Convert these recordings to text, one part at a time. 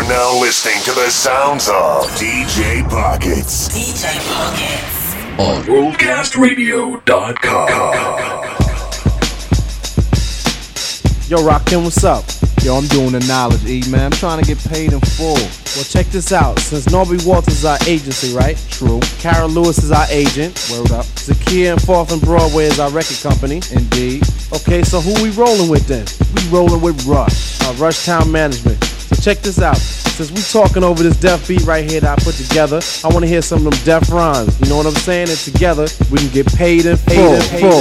You're now listening to the sounds of DJ Pockets. DJ Pockets. On WorldCastRadio.com. Yo, Rakim, what's up? Yo, I'm doing the knowledge, E, man. I'm trying to get paid in full. Well, check this out. Since Norby Walters is our agency, right? True. Cara Lewis is our agent. Word up. Zakia and 4th and Broadway is our record company. Indeed. Okay, so who we rolling with then? We rolling with Rush. Rush Town Management. So check this out. Since we talking over this deaf beat right here that I put together, I want to hear some of them deaf rhymes. You know what I'm saying? And together, we can get paid in full.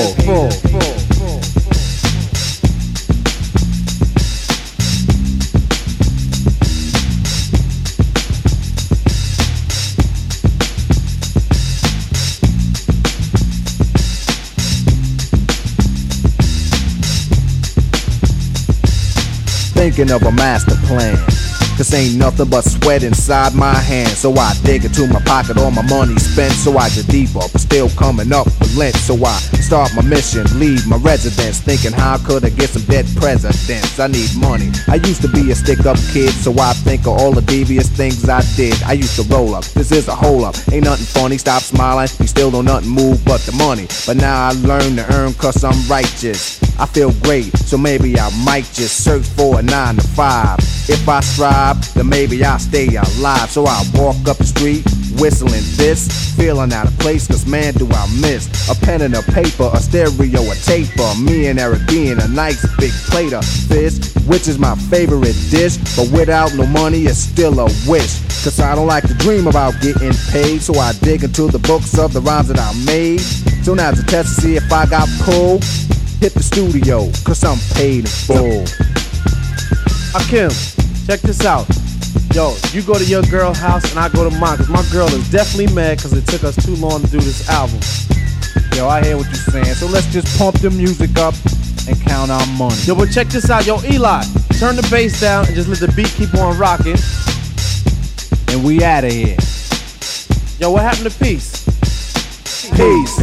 Thinking of a master plan, cause ain't nothing but sweat inside my hands. So I dig into my pocket, all my money spent. So I get deeper, but still coming up with lint. So I start my mission, leave my residence, thinking how could I get some dead presidents. I need money. I used to be a stick-up kid, so I think of all the devious things I did. I used to roll up, this is a hole up. Ain't nothing funny, stop smiling. You still don't nothing move but the money. But now I learn to earn cause I'm righteous. I feel great, so maybe I might just search for a 9 to 5. If I strive, then maybe I'll stay alive. So I walk up the street, whistling this, feeling out of place, cause man do I miss a pen and a paper, a stereo, a taper. Me and Eric being a nice big plate of fish, which is my favorite dish. But without no money, it's still a wish. Cause I don't like to dream about getting paid, so I dig into the books of the rhymes that I made. So now's a test to see if I got pulled. Hit the studio, cause I'm paid in full. Akim, check this out. Yo, you go to your girl's house and I go to mine, cause my girl is definitely mad cause it took us too long to do this album. Yo, I hear what you're saying, so let's just pump the music up and count our money. Yo, but check this out. Yo, Eli, turn the bass down and just let the beat keep on rocking. And we outta here. Yo, what happened to peace? Peace.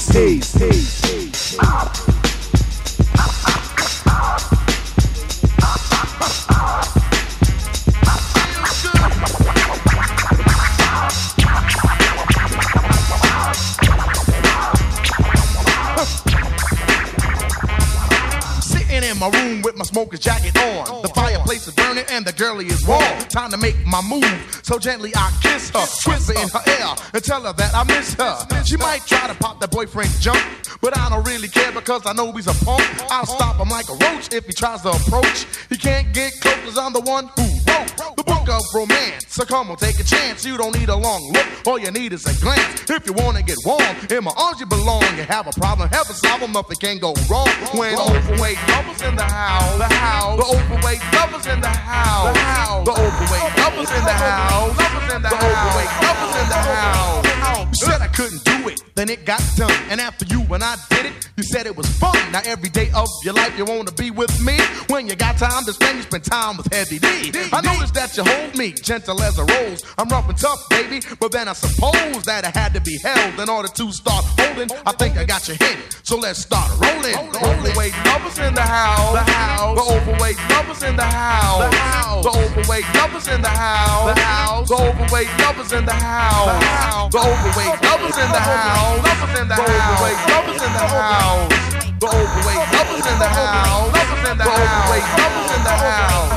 In my room with my smoker's jacket on. The fireplace is burning and the girlie is warm. Time to make my move, so gently I kiss her, whisper in her ear and tell her that I miss her. She might try to pop that boyfriend's junk, but I don't really care because I know he's a punk. I'll stop him like a roach if he tries to approach. He can't get close cause I'm the one who wrote the book of romance. So come on, take a chance. You don't need a long look, all you need is a glance. If you wanna get warm, in my arms you belong. You have a problem, have a solve them, nothing can go wrong. When overweight lovers in the house, the overweight lovers in the house, the overweight lovers in the house, the overweight lovers in the house. You said I couldn't do it, then it got done. And after you and I did it, you said it was fun. Now every day of your life you wanna be with me. When you got time to spend, you spend time with Heavy D. I noticed that you hold me gentle as a rose. I'm rough and tough, baby, but then I suppose that I had to be held in order to start holding. I think I got your hint, so let's start rolling. The overweight lovers in the house, the overweight lovers in the house, the overweight lovers in the house, the overweight lovers in the house, the overweight lovers in the house, the overweight lovers in the house, the overweight lovers in the house, the overweight lovers in the house.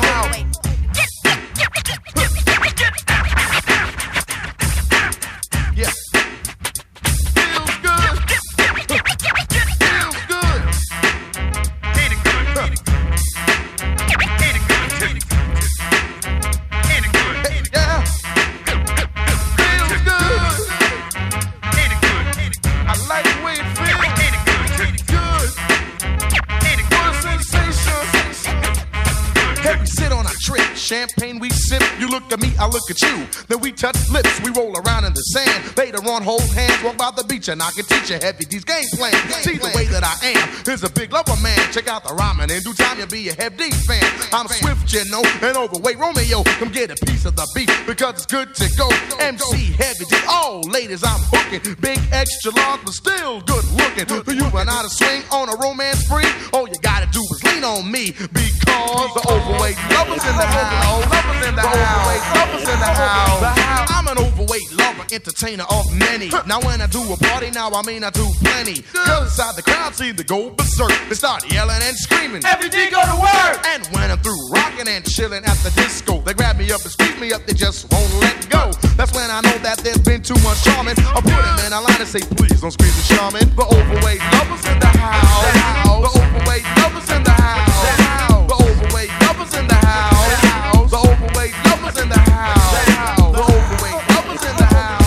Yeah. Feels good. Feels good. Ain't it good? Ain't it good? Ain't it good? Ain't it good? Yeah. Feels good. Ain't it good? I like the way it feels. Ain't it good? Good. Ain't it good? Sensation. Hey, we sit on our trip, champagne we sip. You look at me, I look at you. Then we touch lips, we roll around in the sand. Later on, hold hands, walk by the beach, and I can teach you Heavy D's game plan. See the way that I am is a big lover man. Check out the rhyming, in due time you'll be a Heavy D fan. I'm swift, you know, and overweight Romeo. Come get a piece of the beef because it's good to go. MC Heavy D, all ladies I'm hooking. Big extra large, but still good looking. For you and I to swing on a romance spree, all you gotta do is lean on me because the overweight lovers in the house, lovers in in the house. Lovers in the house. I'm an overweight lover, entertainer of many. Now when I do a party, now I mean I do plenty. Girls inside the crowd see the go berserk. They start yelling and screaming. Every day go to work. And when I'm through rocking and chilling at the disco, they grab me up and squeeze me up. They just won't let go. That's when I know that there's been too much charming. I put them in a line and say, please don't squeeze the charming. The overweight lovers in the house. The overweight lovers in the house. The overweight lovers in the house. The overweight lovers in the house. The overweight lovers in the house.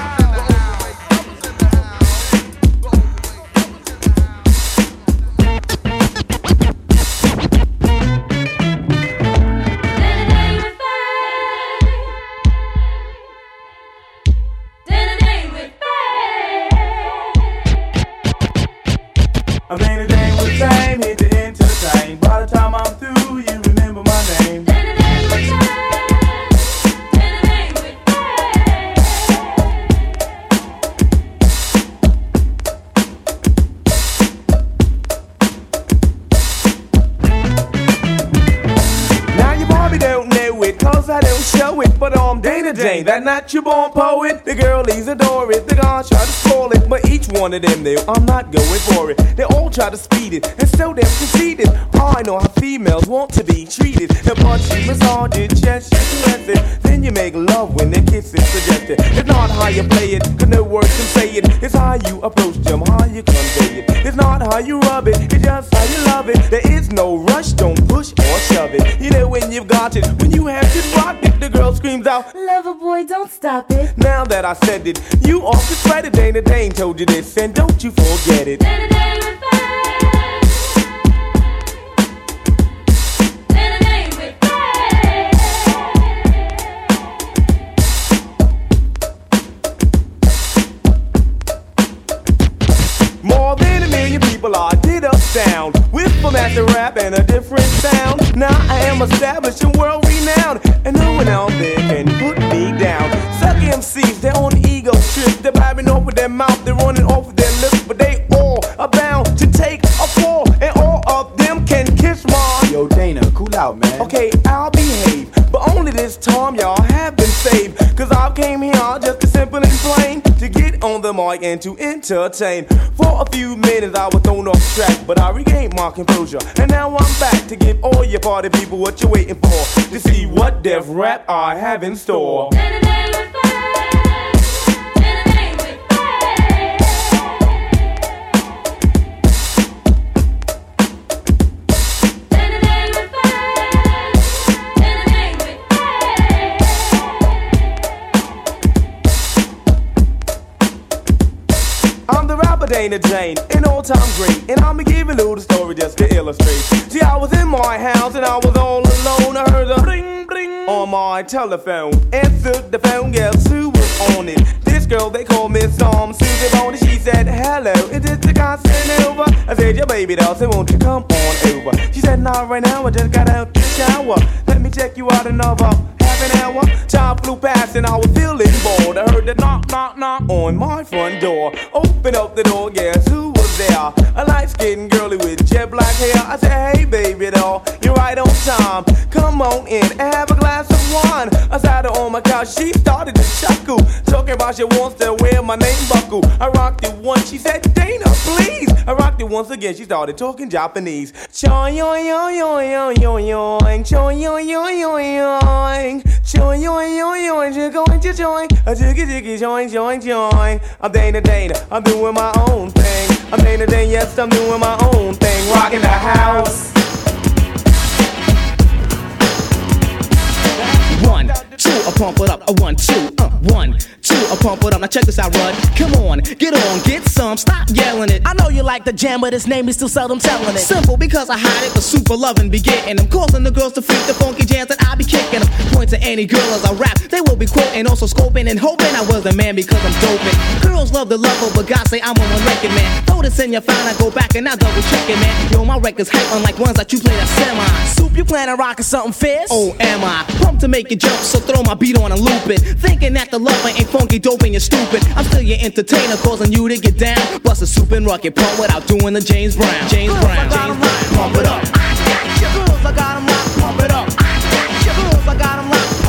I'm in a day with fame, here to entertain. By the time I'm through, you remember my name. Now you probably don't know it, cause I don't show it. But I'm Dana Dane, that natural born poet. The girlies adore it, the guys try to spoil it. But each one of them, I'm not going for it. They all try to speed it, and so they're conceited. I know how females want to be treated. The punch you massage it, chest you caress it. Then you make love when the kiss is suggested. It's not how you play it, cause no words can say it. It's how you approach them, how you convey it. It's not how you rub it, it's just how you love it. There is no rush, don't push or shove it. You know when you've got it, when you have to rock it. The girl screams out, lover boy, don't stop it. now that I said it, you off the spread it. Dana Dane told you this, and don't you forget it. Dana Dane with fame. Dana Dane with fame. More than a million people I did up sound with a master rap and a different sound. Now I am established and world renowned, and no one out there can put me down. Suck MCs, they're on ego trip. They're blabbing off with their mouth, they're running off with their lips, but they all are bound to take a fall, and all of them can kiss my. Yo, Dana, cool out, man. Okay, I'll behave, but only this time y'all have been saved. Cause I came here just as simple and plain to get on the mic and to entertain. For a few minutes I was thrown off track, but I regained my composure, and now I'm back to give all your party people what you're waiting for, to see what Def Rap I have in store. Dana Dane with fame. Dana Dane with fame. Dana Dane with fame. Dana Dane with fame. I'm the rapper Dana Dane, an all-time great, and I'ma give you a little story just to illustrate. See, I was in my house and I was all alone. I heard a bling bling on my telephone. Answered the phone, guess who was on it? This girl they call Miss Susie Boney. She said, hello, is this the Casanova? I said, your baby doll, so won't you come on over? She said, not right now, I just got out the shower. Let me check you out another half an hour. Time flew past and I was feeling bored. I heard the knock, knock, knock on my front door. Open up the door, guess who was there? A light-skinned girlie with jet black hair. I said, hey baby doll, you're right on time. Come on in and have a glass of wine. I sat her on my couch, she started to chuckle, talking about she wants to wear my name buckle. I rocked it once, she said, Dana, please. I rocked it once again, she started talking Japanese. Choy-yoing, choy-yoing, choy-yoing, you're going to join. A jiggy, join. I'm Dana, I'm doing my own thing. I'm Dana, yes, I'm doing my own thing. Rocking the house. 1, 2, I pump it up. 1, 2, 1, 2, I pump it up. Now check this out, Rud. Come on, get some. Stop yelling it. I know you like the jam, but his name is still seldom telling it. Simple because I hide it, but super loving be getting them. Causing the girls to freak the funky jams that I be kicking them. Point to any girl as I rap, they will be quoting, also scoping and hoping I was the man because I'm doping. Girls love the lover, but guys say I'm a one record man. Throw this in your phone, I go back and I double check it, man. Yo, my record's hype unlike ones that you play that semi. Soup, you plan on rocking something fierce? Oh, am I? Pumped to make you jump, so throw my beat on and loop it. Thinking that the lover ain't funky, dope, and you're stupid. I'm still your entertainer, causing you to get down. Bust a soup and rock it, pump without doing the James Brown. Pump it up. I got you. Girls, I got 'em locked, pump it up. I got you. Girls, I got 'em locked.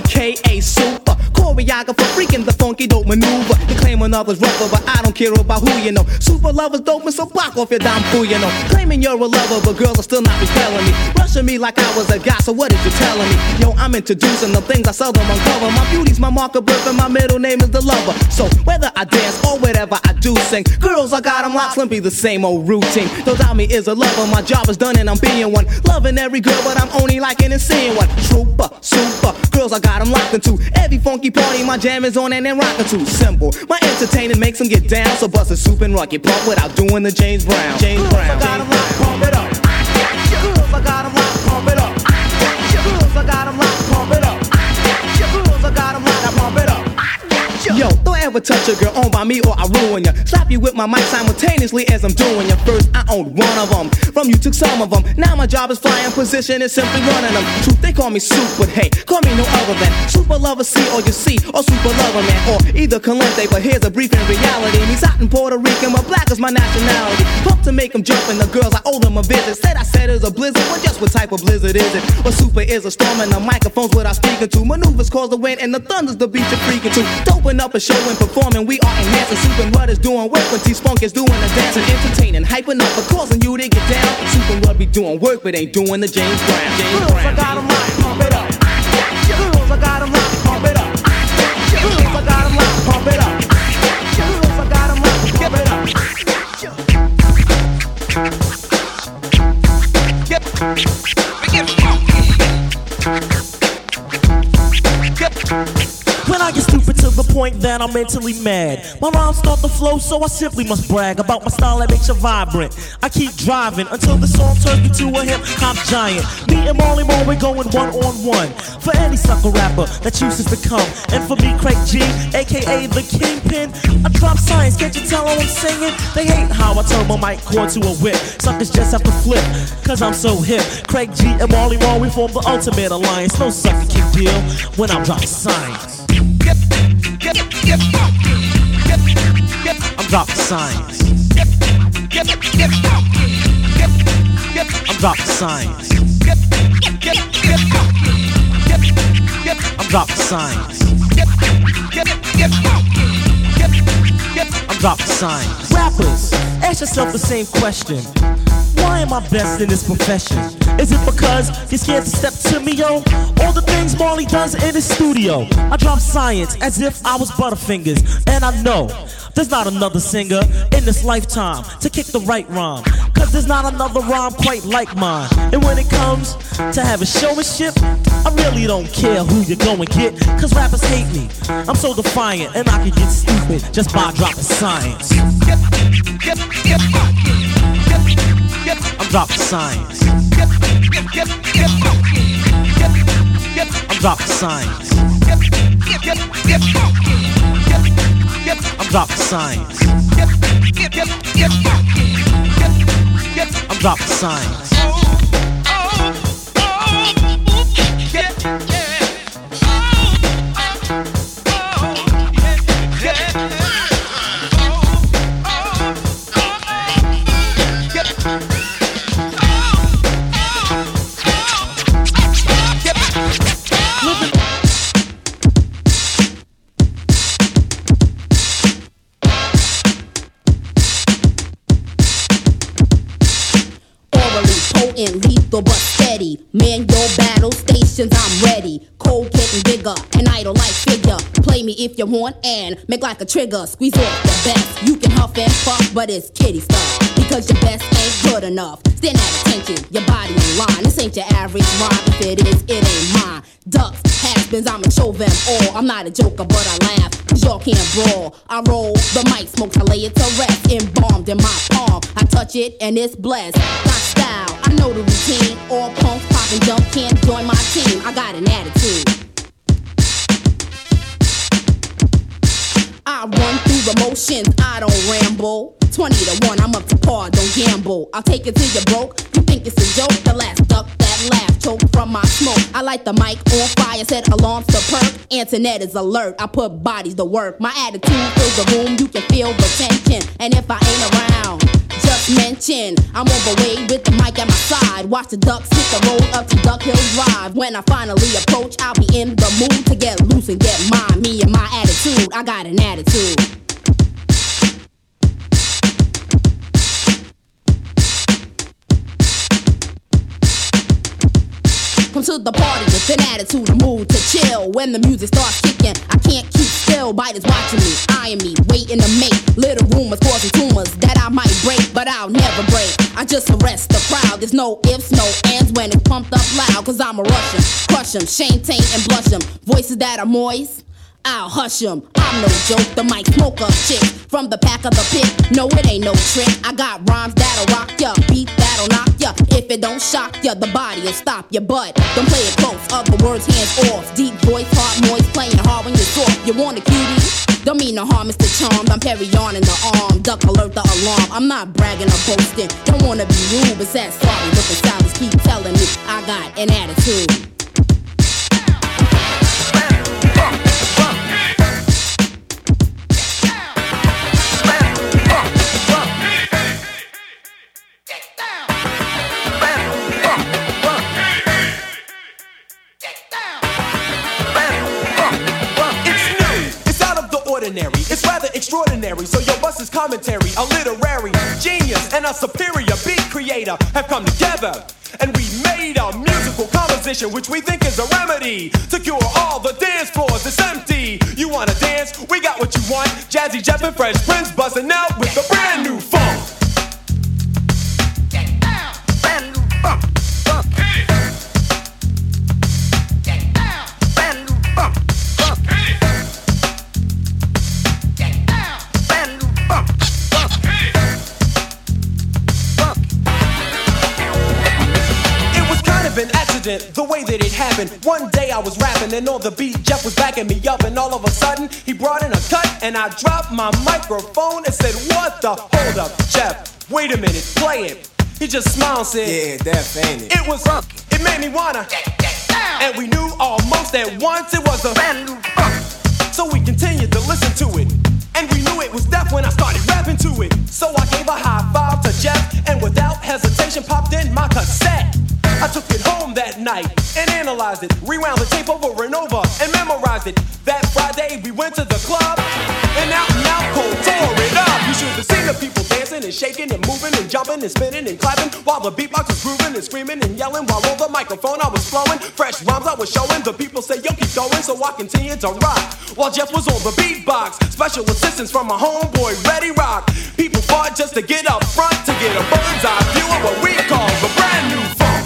aka Super. Choreographer freaking the funky dope maneuver. You claiming others rougher, but I don't care about who you know. Super lovers dope, so block off your damn fool, you know. Claiming you're a lover, but girls are still not repelling me. Rushing me like I was a guy, so what is you telling me? Yo, I'm introducing the things I seldom uncover. My beauty's my marker birth and my middle name is the lover. So whether I dance or whatever I do sing, girls, I got them locked, simply the same old routine. Don't doubt me is a lover, my job is done and I'm being one. Loving every girl, but I'm only liking and seeing one. Trooper, super, girls, I got them locked into. Every funky party, my jam is on and then rockin' too. Simple, my entertainment makes them get down. So bust a soup and rock it pump without doing the James Brown. James Brown. I got them locked, pump it up. Girls, I got them locked, pump it up. Girls, I got them locked, pump it up. Girls, I got them locked, pump it up. Yo, don't ever touch a girl owned by me or I ruin ya. Slap you with my mic simultaneously as I'm doing ya. First, I owned one of them. From you took some of them. Now my job is flying position is simply running them. Truth, they call me Soup, but hey, call me no other than Super Lover C or you see, or Super Lover Man, or either Calente, but here's a brief in reality. Me's hot in Puerto Rican, but black is my nationality. Pumped to make them jump and the girls, I owe them a visit. Said I said it's a blizzard, but just what type of blizzard is it? But Super is a storm and the microphone's what I'm speaking to. Maneuvers cause the wind and the thunder's the beat you're freaking to. Doping up a show and performing, we are enhancing. Soup and Rud is doing work when T-Spunk is doing the dancing. Entertaining, hyping up, but causing you to get down. Soup and Rud be doing work, but ain't doing the James Brown. Girls, I got them locked, pump it up. Girls, I got them locked, pump it up. Girls, I got them locked, pump it up. Girls, I got them locked, give it up. When I get stupid to the point that I'm mentally mad, my rhymes start to flow, so I simply must brag about my style that makes you vibrant. I keep driving until the song turns into a hip-hop giant. Me and Marley Marl, we're going one-on-one for any sucker rapper that chooses to come. And for me, Craig G, aka the Kingpin, I drop science, can't you tell how I'm singing? They hate how I turn my mic cord to a whip. Suckers just have to flip, cause I'm so hip. Craig G and Marley Marl, we form the ultimate alliance. No sucker can deal when I drop science. I'm dropping science. I'm dropping science. I'm dropping science. I'm dropping science. Rappers, ask yourself the same question. Why am I best in this profession? Is it because you're scared to step to me, yo? All the things Marley does in his studio. I drop science as if I was Butterfingers. And I know there's not another singer in this lifetime to kick the right rhyme. Cause there's not another rhyme quite like mine. And when it comes to having showmanship, I really don't care who you go and get. Cause rappers hate me, I'm so defiant. And I can get stupid just by dropping science. I'm dropping science. I'm dropping science. I'm dropping science. I'm dropping science. Lethal but steady. Man your battle stations, I'm ready. Cold getting bigger, an idol-like figure. Play me if you want and make like a trigger. Squeeze off the best. You can huff and puff, but it's kiddie stuff. Because your best ain't good enough. Stand at attention, your body in line. This ain't your average rhyme. If it is, it ain't mine. Ducks, has-beens, I'ma show them all. I'm not a joker, but I laugh, cause y'all can't brawl. I roll the mic, smoke, I lay it to rest. Embalmed in my palm, I touch it and it's blessed. Got style, I know the routine. All punks, pop and jump, can't join my team. I got an attitude. I run through the motions, I don't ramble. 20 to 1, I'm up to par, don't gamble. I'll take it till you're broke. You think it's a joke? The last duck that laugh, choke from my smoke. I light the mic on fire, set alarms to perk. Antoinette is alert, I put bodies to work. My attitude fills the room, you can feel the tension. And if I ain't around, just mention. I'm on the way with the mic at my side. Watch the ducks hit the road up to Duck Hill Drive. When I finally approach, I'll be in the mood to get loose and get mine. Me and my attitude, I got an attitude. Come to the party with an attitude, a mood to chill. When the music starts kicking, I can't keep still. Biters watching me, eyeing me, waiting to make little rumors causing tumors that I might break, but I'll never break. I just arrest the crowd. There's no ifs, no ands when it's pumped up loud. Cause I'm a Russian, crush 'em, shame, taint, and blush 'em. Voices that are moist, I'll hush 'em. I'm no joke, the mic smoke up chick from the pack of the pit. No, it ain't no trick. I got rhymes that'll rock ya, beat that'll knock ya. If it don't shock ya, the body'll stop ya. But don't play it close, other words hands off. Deep voice, heart moist, playing hard when you're soft. You want a cutie? Don't mean no harm, Mr. Charmed. I'm Perry on in the arm, duck alert the alarm. I'm not bragging or boasting, don't wanna be rude, but sad sorry looking silence keep telling me I got an attitude. It's rather extraordinary, so your bus is commentary. A literary genius and a superior beat creator have come together, and we made a musical composition which we think is a remedy to cure all the dance floors. It's empty. You wanna dance? We got what you want. Jazzy Jeff and Fresh Prince busting out with the brand new funk. Brand new funk. An accident, the way that it happened. One day I was rapping and on the beat Jeff was backing me up, and all of a sudden he brought in a cut and I dropped my microphone and said, what the? Hold up, Jeff, wait a minute, play it. He just smiled and said, yeah, that's ain't it. It was funky. It made me wanna get down. And we knew almost at once it was a brand new funk. So we continued to listen to it, and we knew it was death when I started rapping to it. So I gave a high five to Jeff and without hesitation popped in my cassette. I took it home that night and analyzed it, rewound the tape over and over and memorized it. That Friday we went to the club and out cold tore it up. You should have seen the people dancing and shaking and moving and jumping and spinning and clapping while the beatbox was grooving and screaming and yelling while on the microphone I was flowing. Fresh rhymes I was showing. The people say yo keep going, so I continued to rock while Jeff was on the beatbox. Special assistance from my homeboy Reddy Rock. People fought just to get up front to get a bird's eye view of what we call the brand new funk.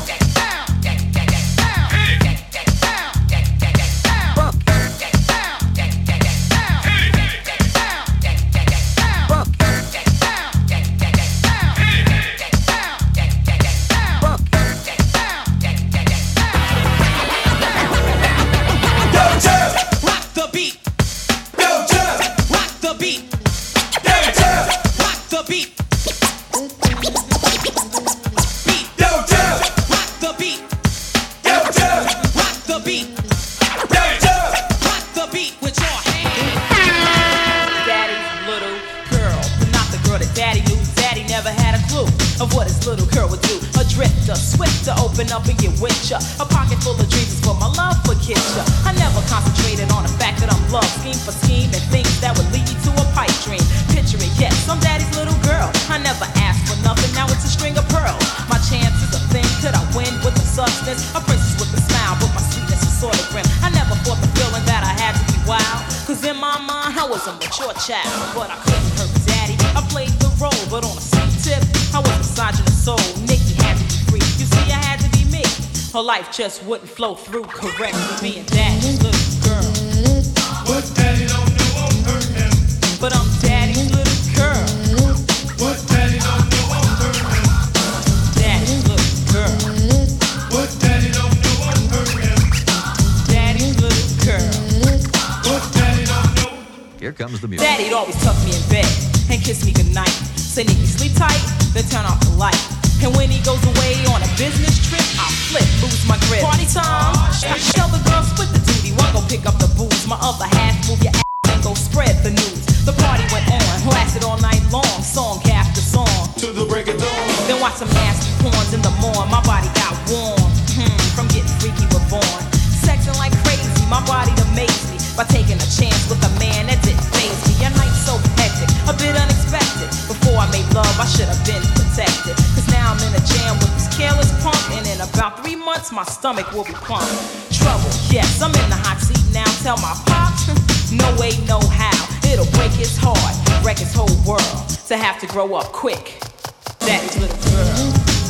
Up and get with ya. A pocket full of dreams is for my love for kids. I never concentrated on the fact that I'm love scheme for scheme and things that would lead to a pipe dream. Picture it, yes, I'm daddy's little girl. I never asked for nothing, now it's a string of pearls. My chance is a thing, could I win with the substance? A princess with a smile, but my sweetness is sort of grim. I never fought the feeling that I had to be wild, cause in my mind I was a mature child. But I couldn't hurt daddy, I played the role, but on a sweet tip, I was massaging the soul. Nikki had to be free, you see I had to be me. Her life just wouldn't flow through correct with me and daddy's little girl. What daddy don't do won't hurt him. But I'm daddy's little girl. What daddy don't do won't hurt him. Daddy's little girl. What daddy don't do won't hurt him. Daddy's little girl. What daddy don't do. Here comes the music. Daddy'd always tuck me in bed and kiss me goodnight. Say, Nikki, sleep tight, then turn off the light. And when he goes away on a business trip, I flip, lose my grip. Party time, I tell the girl split the duty. One go pick up the booze, my other half move your ass and go spread the news. The party went on, lasted all night long, song after song. To the Watch some nasty porns in the morning. My body got warm from getting freaky with Vaughn. Sexing like crazy, my body amazed me by taking a chance with a man that didn't faze me. A night so hectic, a bit unexpected. Before I made love, I should have been protected. Cause now I'm in a jam with this careless punk, and in about 3 months, my stomach will be plump. Trouble, yes, I'm in the hot seat now. Tell my pops, no way, no how. It'll break his heart, wreck his whole world. To have to grow up quick. Daddy's little girl.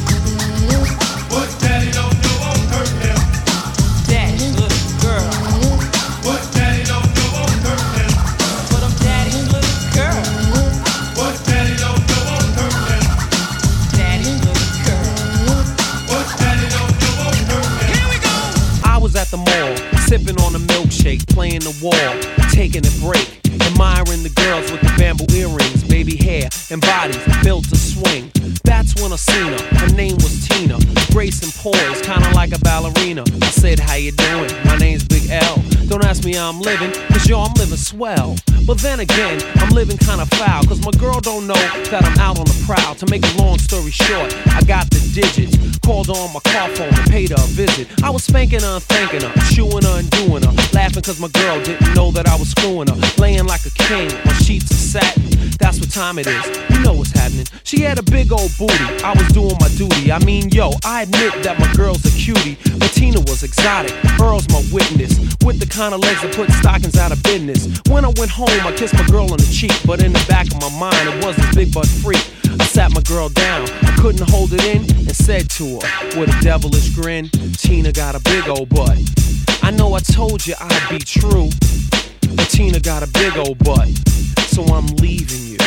What daddy don't do won't hurt him. Daddy's little girl. What daddy don't do won't hurt him. But I'm daddy's little girl. What daddy don't do won't hurt him. Daddy's little girl. What daddy don't do won't hurt him. Here we go. I was at the mall, sipping on a milkshake, playing the wall, taking a break, admiring the girls with the bamboo earrings, baby hair, and bodies built to swing. That's when I seen her. Her name was Tina. Grace and poise, kinda like a ballerina. I said, how you doing? My name's Big L. Don't ask me how I'm living, cause yo, I'm living swell. But then again, I'm living kinda foul, cause my girl don't know that I'm out on the prowl. To make a long story short, I got the digits. Called her on my car phone and paid her a visit. I was spanking her and thanking her, chewing her and doing her, laughing cause my girl didn't know that I was screwing her. Laying like a king on sheets of satin. That's what time it is, you know what's happening. She had a big old booty, I was doing my duty. I mean, yo, I admit that my girl's a cutie, but Tina was exotic. Earl's my witness, with the kind of legs that put stockings out of business. When I went home, I kissed my girl on the cheek, but in the back of my mind, it was this big butt freak. I sat my girl down, I couldn't hold it in, and said to her, with a devilish grin, Tina got a big old butt. I know I told you I'd be true, but Tina got a big old butt, so I'm leaving you.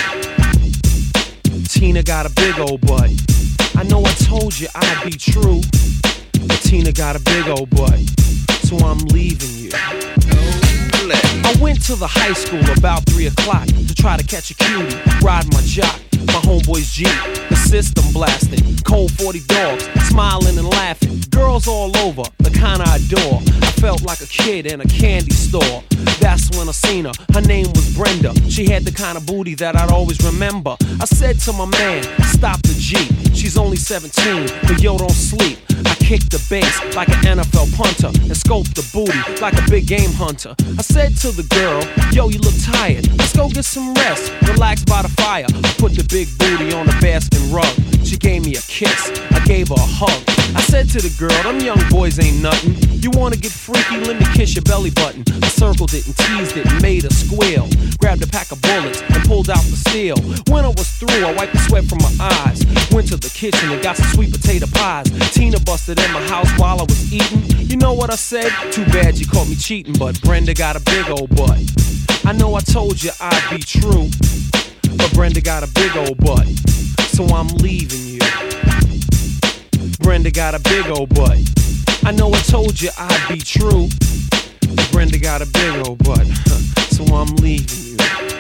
Tina got a big old butt. I know I told you I'd be true, but Tina got a big old butt, so I'm leaving you. I went to the high school about 3 o'clock to try to catch a cutie, ride my jock, my homeboy's Jeep, the system blasting, cold 40 dogs, smiling and laughing, girls all over, the kind I adore. I felt like a kid in a candy store. That's when I seen her, her name was Brenda. She had the kind of booty that I'd always remember. I said to my man, stop the Jeep. She's only 17, but yo, don't sleep. I kicked the bass like an NFL punter and scoped the booty like a big game hunter. I said to the girl, yo, you look tired. Let's go get some rest, relax by the fire. I put the big booty on the basking rug. She gave me a kiss, I gave her a hug. I said to the girl, them young boys ain't nothing. You wanna get freaky, let me kiss your belly button. I circled it and teased it and made her squeal. Grabbed a pack of bullets and pulled out the steel. When I was through, I wiped the sweat from my eyes. Went to the kitchen and got some sweet potato pies. Tina busted in my house while I was eating. You know what I said? Too bad you caught me cheating, but Brenda got a big old butt. I know I told you I'd be true, but Brenda got a big old butt, so I'm leaving you. Brenda got a big old butt. I know I told you I'd be true, but Brenda got a big old butt, so I'm leaving you.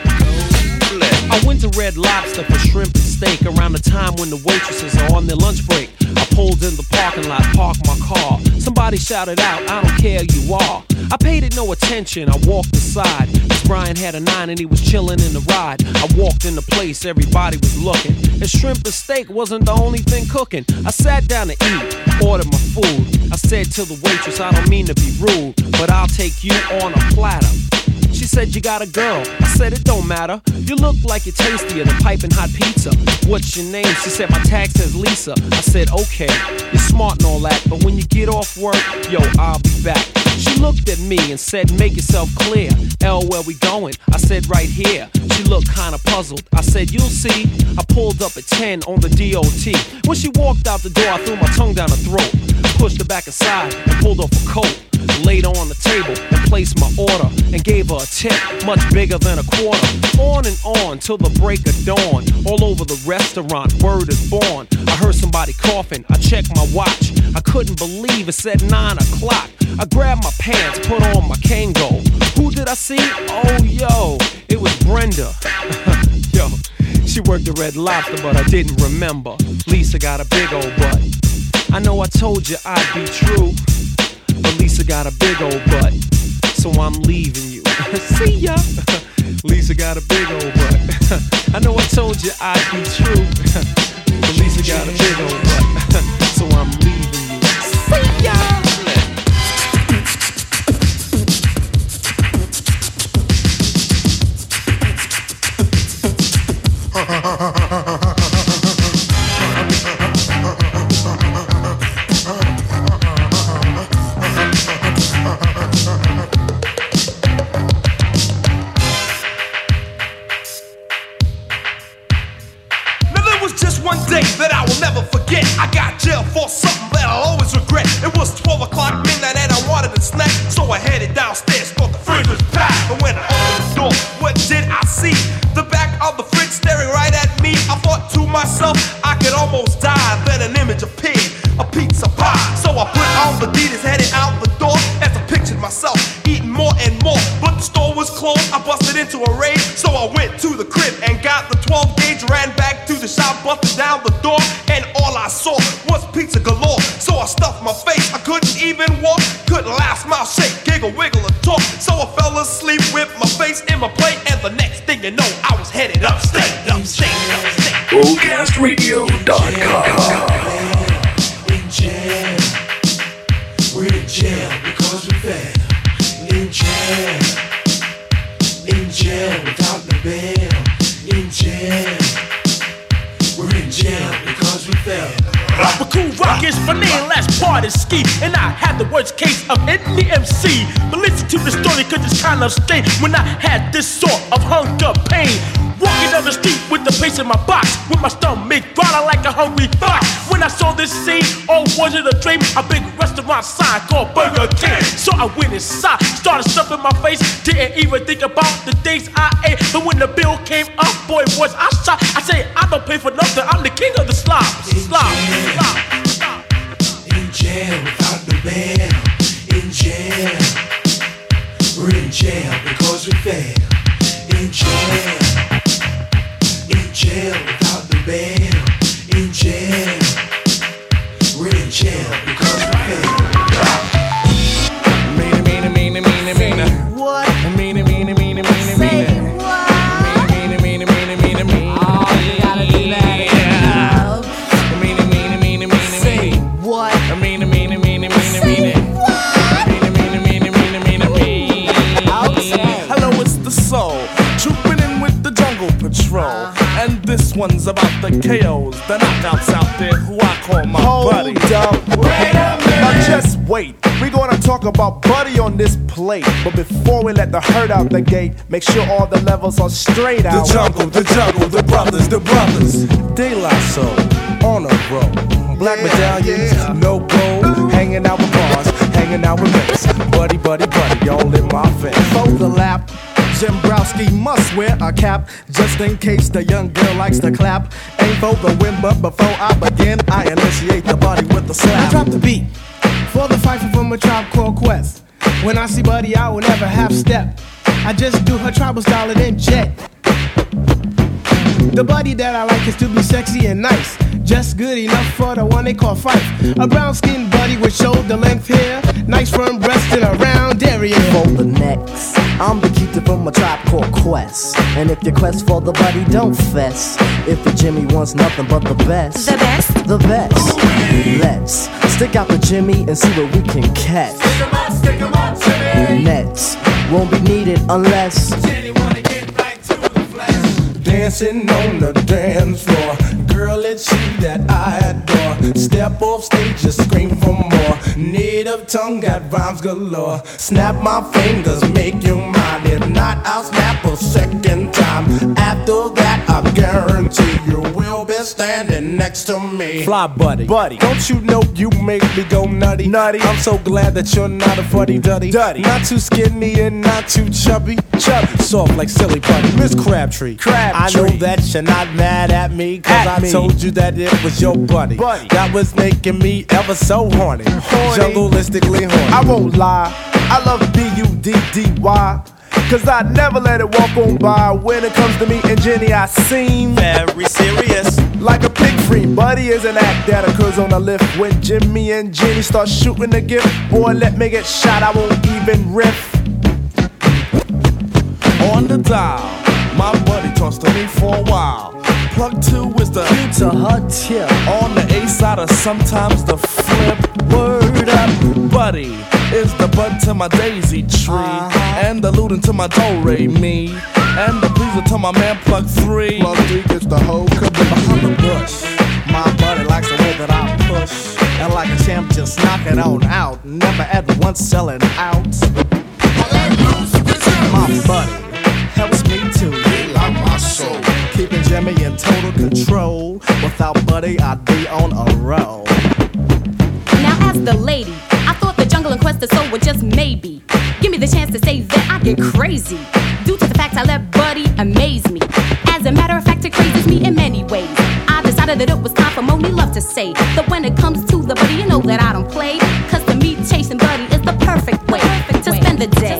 I went to Red Lobster for shrimp and steak around the time when the waitresses are on their lunch break. I pulled in the parking lot, parked my car. Somebody shouted out, I don't care who you are. I paid it no attention, I walked aside. Brian had a 9 and he was chilling in the ride. I walked in the place, everybody was looking. And shrimp and steak wasn't the only thing cooking. I sat down to eat, ordered my food. I said to the waitress, I don't mean to be rude, but I'll take you on a platter. She said, you got a girl. I said, it don't matter. You look like you're tastier than piping hot pizza. What's your name? She said, my tag says Lisa. I said, okay, you're smart and all that, but when you get off work, yo, I'll be back. She looked at me and said, make yourself clear. L, where we going? I said, right here. She looked kinda puzzled. I said, you'll see. I pulled up at 10 on the DOT. When she walked out the door, I threw my tongue down her throat, pushed her back aside and pulled off a coat, laid her on the table and placed my order and gave her a tip much bigger than a quarter. On and on till the break of dawn. All over the restaurant, word is born. I heard somebody coughing. I checked my watch. I couldn't believe it said 9 o'clock. I grabbed my pants, put on my Kango. Who did I see? Oh, yo, it was Brenda. Yo, she worked at Red Lobster, but I didn't remember. Lisa got a big old butt. I know I told you I'd be true, but Lisa got a big old butt, so I'm leaving you. See ya. Lisa got a big old butt. I know I told you I'd be true, but Lisa got a big old forget, I got jail for something that I'll always regret. It was 12 o'clock midnight and I wanted a snack, so I headed downstairs, thought the fridge was packed. And when I opened the door, what did I see? The back of the fridge staring right at me. I thought to myself, I could almost die. Then an image appeared, a pizza pie. So I put on the Adidas, headed out the door as I pictured myself eating more and more. But the store was closed, I busted into a rage. So I went to the crib and got the 12 gauge, ran back to the shop, busted down the door, and all I saw was pizza galore. So I stuffed my face, I couldn't even walk, couldn't laugh, smile, shake, giggle, wiggle, or talk. So I fell asleep with my face in my plate, and the next thing you know, I was headed upstate. OldCastRadio.com. In jail, we're in jail because we failed. In jail without the bail. In jail, we're in jail because we failed. But Cool Rock is my name, last part is ski. And I had the worst case of any MC. But listen to the story, cause it's kind of strange. When I had this sort of hunger pain, walking down the street with the pace in my box, with my stomach growling like a hungry fox. When I saw this scene, oh, was it a dream? A big restaurant sign called Burger King. So I went inside, started stuffing my face, didn't even think about the things I ate. But when the bill came up, boy, was I shocked. I said, I don't pay for nothing, I'm the king of the slop. In jail without the bail. In jail, we're in jail because we failed. In jail without the bail. In jail, we're in jail because we failed. What? Say what? Oh, you gotta do that. Say what? Hello, it's the soul, trooping in with the jungle patrol. And this one's about the KOs, the knockouts out there who I call my buddy. Hold up, wait a minute. Now just wait, we gonna talk about Buddy on this plate. But before we let the herd out the gate, make sure all the levels are straight out. The jungle, the brothers. De La Soul, on a roll. Black medallions, no gold. Hanging out with bars, hanging out with mates. Buddy, all in my face. For the lap, Jimbrowski must wear a cap, just in case the young girl likes to clap. Ain't for the win, but before I begin, I initiate the body with the slap. I drop the beat for the fight from a Tribe Called Quest. When I see Buddy, I will never half step. I just do her tribal style and then jet. The Buddy that I like is to be sexy and nice, just good enough for the one they call Fife. A brown-skinned Buddy with shoulder-length hair, nice firm breast and a round area. For the next, I'm the keeper from a Tribe Called Quest. And if your quest for the Buddy, don't fess. If the Jimmy wants nothing but the best, the best. Let's stick out the Jimmy and see what we can catch. Stick 'em up, Jimmy. Nets won't be needed unless Jenny wanna get right to the flesh. Dancing on the dance floor, girl, it's you that I adore. Step off stage, just scream for more. Native tongue got rhymes galore. Snap my fingers, make you mine. If not, I'll snap a second time. After that, I guarantee you will be standing next to me. Fly Buddy, don't you know you make me go nutty? I'm so glad that you're not a fuddy-duddy. Not too skinny and not too chubby. Soft like silly putty. Miss Crabtree, I know that you're not mad at me, cause I told you that it was your buddy that was making me ever so horny. Jungleistically horny. I won't lie, I love B-U-D-D-Y, cause I never let it walk on by. When it comes to me and Jenny, I seem very serious. Like a pig free, Buddy is an act that occurs on a lift. When Jimmy and Jenny start shooting the gift, boy, let me get shot, I won't even riff. On the dial, my buddy talks to me for a while. Plug 2 is the Q to her tip. On the A side or sometimes the flip. Word up, Buddy is the bud to my daisy tree, and the looting to my do-re-mi, and the pleaser to my man Plug 3. Plug 3 gets the whole caboose. Behind the bush, my buddy likes the way that I push, and like a champ just knock it on out, never at once selling out. My buddy helps me to heal out my soul. keeping Jimmy in total control. Without Buddy, I'd be on a roll. Now as the lady, I thought the jungle and Quest of Soul were just maybe. Give me the chance to say that I get crazy due to the fact I let Buddy amaze me. As a matter of fact, it crazes me in many ways. I decided that it was time for Moni Love to say that when it comes to the Buddy, you know that I don't play. Cause to me, chasing Buddy is the perfect way to spend the day.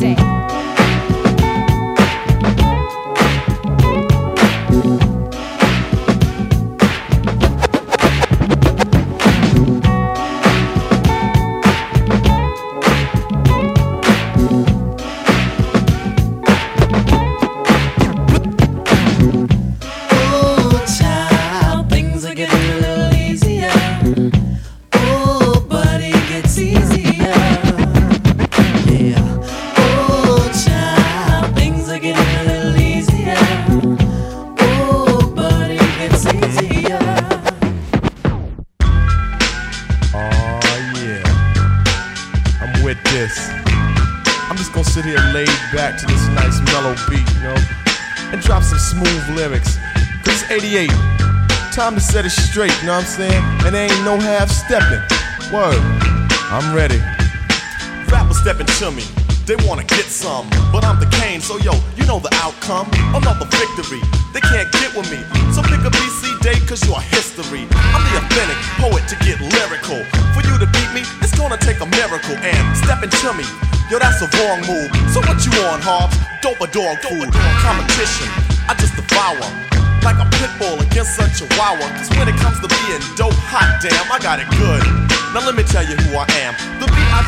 To this nice mellow beat, you know, and drop some smooth lyrics. Cause it's 88, time to set it straight, you know what I'm saying? And there ain't no half stepping. Word, I'm ready. Rappers stepping to me, they wanna get some, but I'm the Kane, so yo, you know the outcome. Another victory, they can't get with me. So pick a BC date, cause you're history. I'm the authentic poet to get lyrical. For you to beat me, it's gonna take a miracle. And stepping to me, yo, that's a wrong move. So what you on, Hobbs? Dope or dog food? Competition, I just devour. Like a pit bull against a chihuahua. Cause when it comes to being dope, hot damn, I got it good. Now let me tell you who I am. The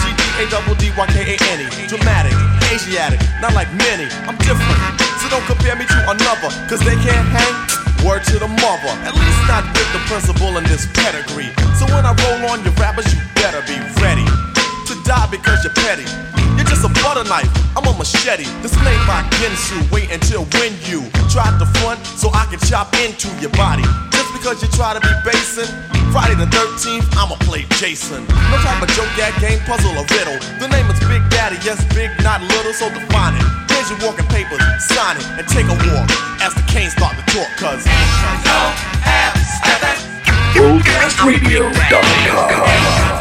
B-I-G-D-A-D-D-Y-K-A-N-E. Dramatic, Asiatic, not like many. I'm different, so don't compare me to another. Cause they can't hang, word to the mother. At least not with the principal in this pedigree. So when I roll on your rappers, you better be ready to die because you're petty. You're just a butter knife, I'm a machete. This made by Ginsu, wait until when you try to front so I can chop into your body. Just because you try to be basing, Friday the 13th, I'ma play Jason. No type of joke, gag, game, puzzle, or riddle. The name is Big Daddy, yes, big, not little, so define it. Here's your walking papers, sign it, and take a walk as the Canes start to talk, cause RoadcastRadio.com.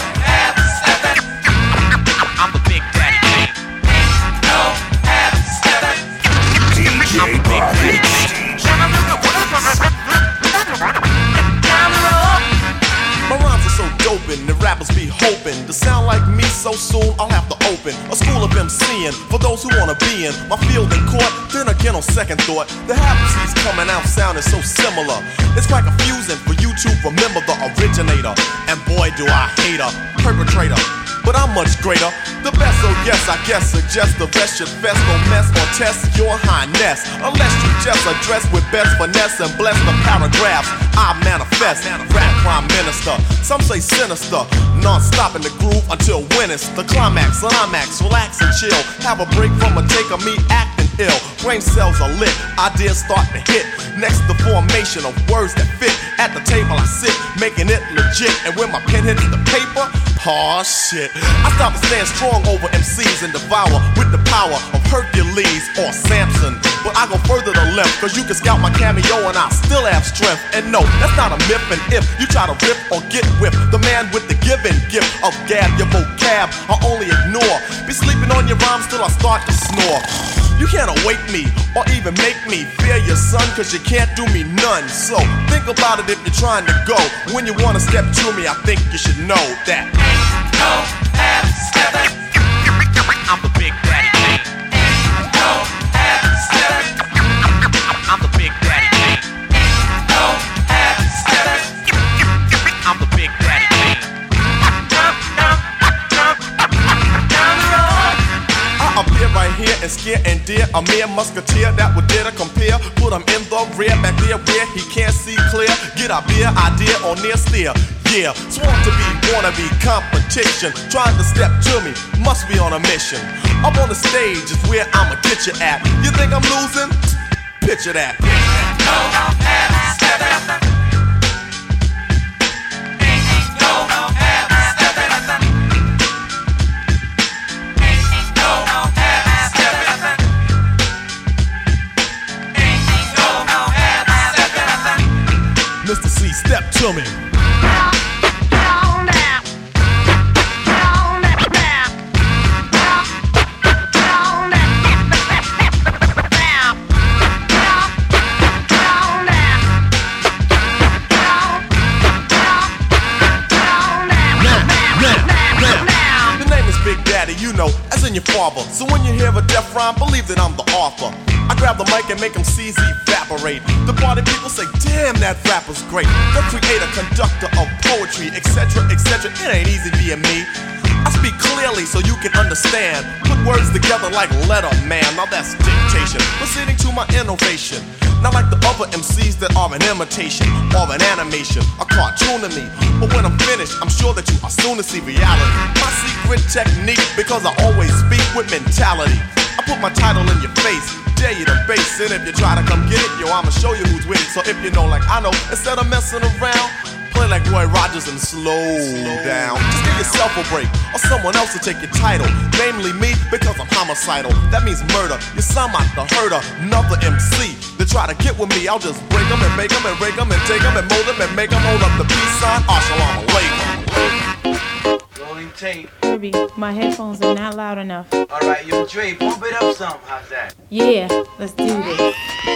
My rhymes are so dopin', the rappers be hoping to sound like me so soon I'll have to open a school of MCing for those who wanna be in my field in court. Then again on second thought, the half-C's coming out sounding so similar. It's quite confusing for you to remember the originator. And boy do I hate a perpetrator, but I'm much greater. The best, so yes, I guess suggest the rest should fest, don't mess or test your highness. Unless you just address with best finesse and bless the paragraphs I manifest. Rap prime minister, some say sinister. Non-stop in the groove until when it's the climax. Climax, relax and chill. Have a break from a take of me acting ill. Brain cells are lit, ideas start to hit. Next the formation of words that fit. At the table I sit, making it legit. And when my pen hits the paper, aw shit, I stop and stand strong over MCs and devour with the power of Hercules or Samson. But I go further to left, cause you can scout my cameo and I still have strength. And no, that's not a myth. And if you try to rip or get whipped, the man with the given gift of gab, your vocab I only ignore. Be sleeping on your rhymes till I start to snore. You can't awake me or even make me fear your son, cause you can't do me none. So think about it if you're trying to go. When you wanna step to me, I think you should know that ain't no half-stepping. I'm the Big Daddy Kane. Ain't no half-stepping. I'm the Big Daddy Kane. Ain't no half-stepping. I'm the Big Daddy Kane. I appear right here and scare and dare a mere musketeer that would dare to compare. Put him in the rear, back there where he can't see clear. Get a beer idea or near steer. Yeah, sworn to be, wanna be competition. Trying to step to me, must be on a mission. Up on the stage is where I'ma get you at. You think I'm losing? Picture that. No half-stepping. No Your father. So when you hear a death rhyme, believe that I'm the author. I grab the mic and make them C's evaporate. The party people say, damn, that rapper's great. The creator, conductor of poetry, etc., etc. It ain't easy being me. I speak clearly so you can understand. Put words together like Letterman. Now that's dictation. Proceeding to my innovation. Not like the other MCs that are an imitation or an animation, a cartoon to me. But when I'm finished, I'm sure that you are soon to see reality. My secret technique, because I always speak with mentality. I put my title in your face, dare you to base it. If you try to come get it, yo, I'ma show you who's with it. So if you know like I know, instead of messing around, play like Roy Rogers and slow down. Just give yourself a break, or someone else will take your title. Namely me, because I'm homicidal. That means murder. You sound like the herder, another MC. They try to get with me, I'll just break them and make them and break them and take them and mold them and make them hold up the peace sign. Assalamu alaikum. Rolling tape. Kirby, my headphones are not loud enough. Alright, yo, Dre, pump it up some. How's that? Yeah, let's do this.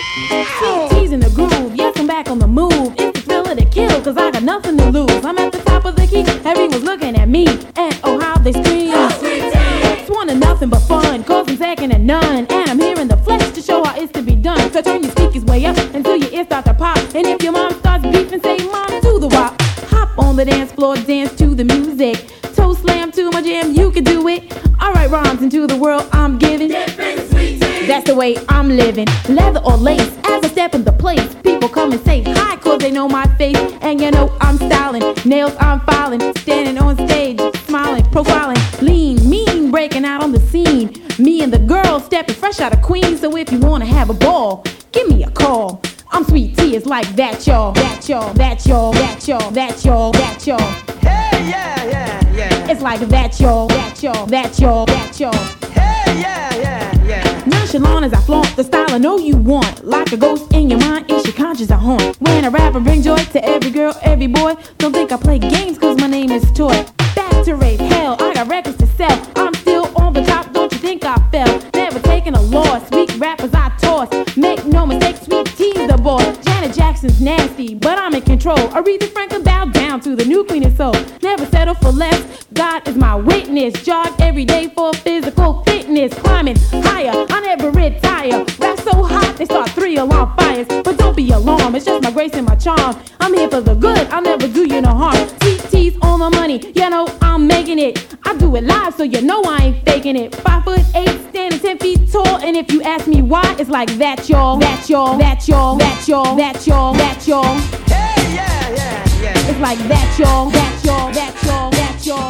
Teasing the groove, yes, I'm back on the move. It's the thrill of the kill, cause I got nothing to lose. I'm at the top of the key, everyone's looking at me. And oh, how they scream. It's one of nothing but fun, cause I'm second to none. And I'm here in the flesh to show how it's to be done. So turn your speakers way up until your ears start to pop. And if your mom starts beefing, say mom to the rock. Hop on the dance floor, dance to the music. Toe slam to my jam, you can do it. Alright, rhymes into the world I'm giving. That's the way I'm living. Leather or lace, as I step into place, people come and say hi, cause they know my face. And you know I'm styling, nails I'm filing, standing on stage, smiling, profiling, lean, mean, breaking out on the scene. Me and the girl stepping fresh out of Queens. So if you wanna have a ball, give me a call. I'm Sweet Tea, it's like that, y'all. That y'all, that y'all, that y'all, that y'all, that y'all. Hey, yeah. It's like that, y'all, that y'all, that y'all, that y'all. Hey, yeah. Nonchalant as I flaunt the style I know you want. Like a ghost in your mind, it's your conscience I haunt. When I rap, I bring joy to every girl, every boy. Don't think I play games, cause my name is Toy. Back to rape hell, I got records to sell. I'm still on the top, don't you think I fell? Never taking a loss, weak rappers I toss. Make no mistake, Sweet Tea's the boss. Janet Jackson's nasty, but I'm in control. Aretha Franklin bowed down to the new queen of soul. Never settle for less, God is my witness. Jog every day for physical fitness. Climbing higher, I never retire. Rap so hot, they start 3 alarm fires. But don't be alarmed, it's just my grace and my charm. I'm here for the good, I'll never do you no harm. Sweet Tea's on the money, you know I'm making it. I do it live, so you know I ain't faking it. 5'8", standing 10 feet tall. And if you ask me why, it's like that, y'all. That y'all, that y'all, that y'all, that y'all, that y'all. Hey, yeah. It's like that, y'all, that y'all, that y'all, that y'all.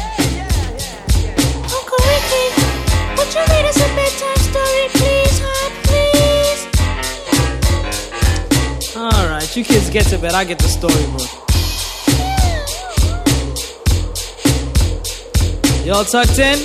Uncle Ricky, would you read us a bedtime story, please, please? Alright, you kids get to bed, I get the storybook. Y'all tucked in?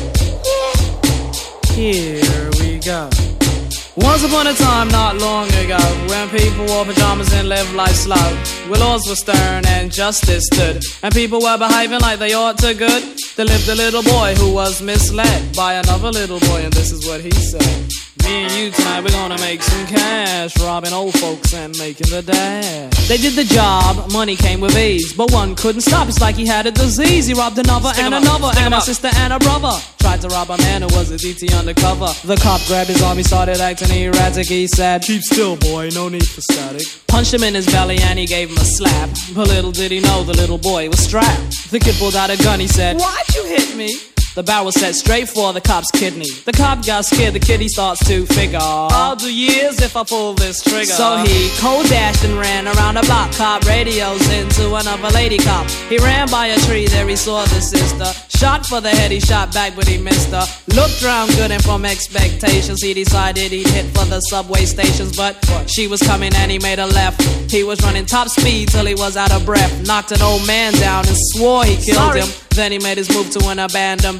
Here we go. Once upon a time, not long ago, when people wore pajamas and lived life slow, where laws were stern and justice stood, and people were behaving like they ought to good, there lived a little boy who was misled by another little boy, and this is what he said. Me and you tonight, we're gonna make some cash, robbing old folks and making the dash. They did the job, money came with ease, but one couldn't stop, it's like he had a disease. He robbed another and another, and a sister and a brother. Tried to rob a man who was a DT undercover. The cop grabbed his arm, he started acting erratic. He said, keep still, boy, no need for static. Punched him in his belly and he gave him a slap. But little did he know the little boy was strapped. The kid pulled out a gun, he said, why'd you hit me? The barrel set straight for the cop's kidney. The cop got scared, the kid he starts to figure, I'll do years if I pull this trigger. So he cold dashed and ran around the block. Cop radios into another lady cop. He ran by a tree, there he saw the sister. Shot for the head, he shot back but he missed her. Looked round good and from expectations he decided he'd hit for the subway stations. But she was coming and he made a left. He was running top speed till he was out of breath. Knocked an old man down and swore he killed him. Then he made his move to an abandoned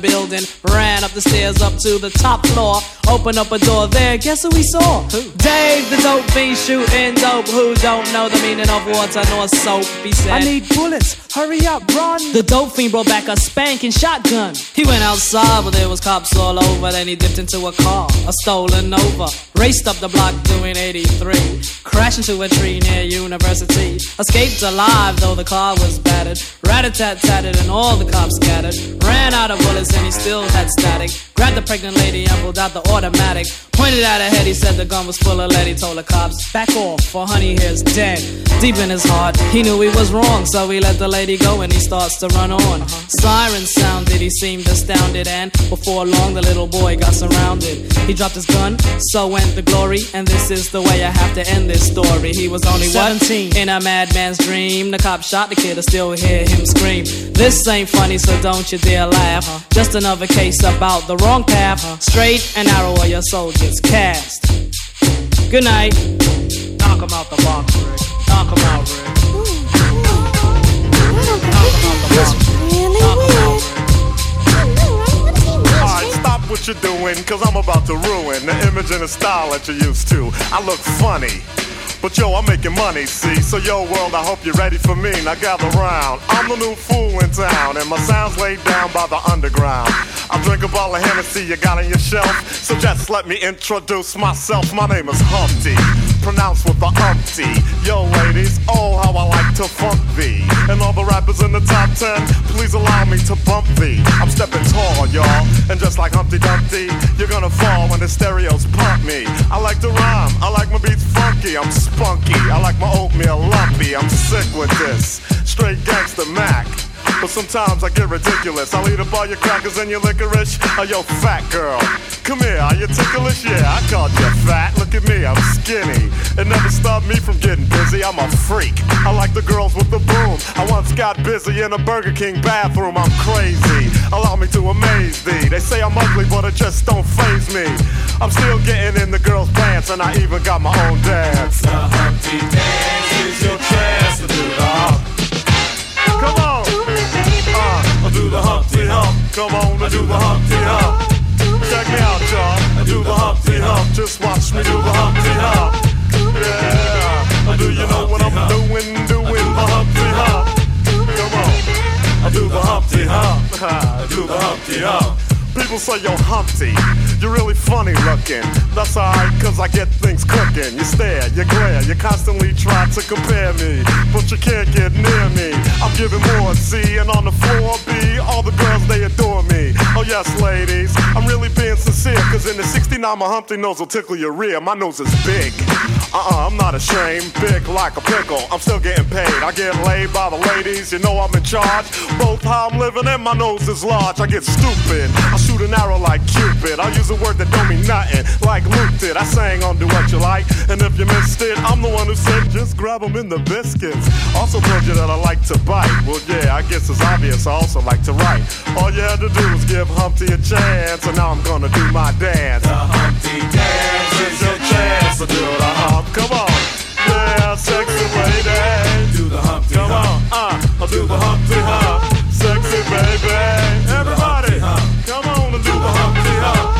building. Ran up the stairs up to the top floor. Opened up a door there, guess who we saw? Who? Dave the dope fiend shooting dope. Who don't know the meaning of water nor soap? He said, I need bullets, hurry up, run. The dope fiend brought back a spanking shotgun. He went outside, but there was cops all over. Then he dipped into a car, a stolen Nova. Raced up the block doing 83. Crashed into a tree near University. Escaped alive, though the car was battered. Rat-a-tat-tatted and all the cops scattered. Ran out of bullets and he still had static. Grabbed the pregnant lady and pulled out the automatic. Pointed at her head, he said the gun was full of lead. He told the cops, back off, for honey here's dead. Deep in his heart, he knew he was wrong. So he let the lady go and he starts to run on. Sirens sounded, he seemed astounded. And before long the little boy got surrounded. He dropped his gun, so went the glory. And this is the way I have to end this story. He was only 17, what? In a madman's dream. The cop shot the kid, I still hear him scream. This ain't funny, so don't you dare laugh. Just another case about the wrong path. Straight and narrow or your soul gets cast. Good night. Knock him out the box, Rick. Knock him out, Rick. Alright, stop what you're doing, cause I'm about to ruin the image and the style that you're used to. I look funny, but yo, I'm making money, see? So yo, world, I hope you're ready for me. Now gather round. I'm the new fool in town, and my sound's laid down by the underground. I drink a bottle of Hennessy you got on your shelf, so just let me introduce myself. My name is Humpty, pronounced with the umpty. Yo, ladies, oh, how I like to funk thee. And all the rappers in the top 10, please allow me to bump thee. I'm stepping tall, y'all, and just like Humpty Dumpty, you're gonna fall when the stereos pump me. I like to rhyme, I like my beats funky, I'm spunky, I like my oatmeal lumpy. I'm sick with this, straight gangsta Mac. But sometimes I get ridiculous. I'll eat up all your crackers and your licorice. Oh, yo, fat girl, come here, are you ticklish? Yeah, I called you fat. Look at me, I'm skinny. It never stopped me from getting busy. I'm a freak. I like the girls with the boom. I once got busy in a Burger King bathroom. I'm crazy. Allow me to amaze thee. They say I'm ugly, but it just don't faze me. I'm still getting in the girls' pants, and I even got my own dance. The Humpty Dance is your chance to do the hump. Come on. Do the Humpty Hump. Come on, do the Humpty Hump. Check me out, y'all. Do the Humpty Hump. Just watch me do the Humpty Hump. Yeah. Do you know what I'm doing? Doing the Humpty Hump. Come on. Do the Humpty Hump. Do the Humpty Hump. People say, yo, Humpty, you're really funny looking. That's alright, cause I get things cooking. You stare, you glare, you constantly try to compare me, but you can't get near me. I'm giving more C, and on the floor B, all the girls, they adore me. Oh yes, ladies, I'm really being sincere, cause in the 69, my Humpty nose will tickle your rear. My nose is big. I'm not ashamed, big like a pickle. I'm still getting paid, I get laid by the ladies. You know I'm in charge, both how I'm living and my nose is large. I get stupid, I shoot an arrow like Cupid. I'll use a word that don't mean nothing, like Luke did. I sang on Do What You Like, and if you missed it, I'm the one who said just grab them in the biscuits. Also told you that I like to bite. Well yeah, I guess it's obvious I also like to write. All you had to do was give Humpty a chance, and now I'm gonna do my dance. The Humpty Dance is your chance to do the hump. Come on, yeah, sexy lady. Do the Humpty Come Hump. on, I'll do the Humpty Hump. Sexy baby, everybody, come on and do the Humpty Hump.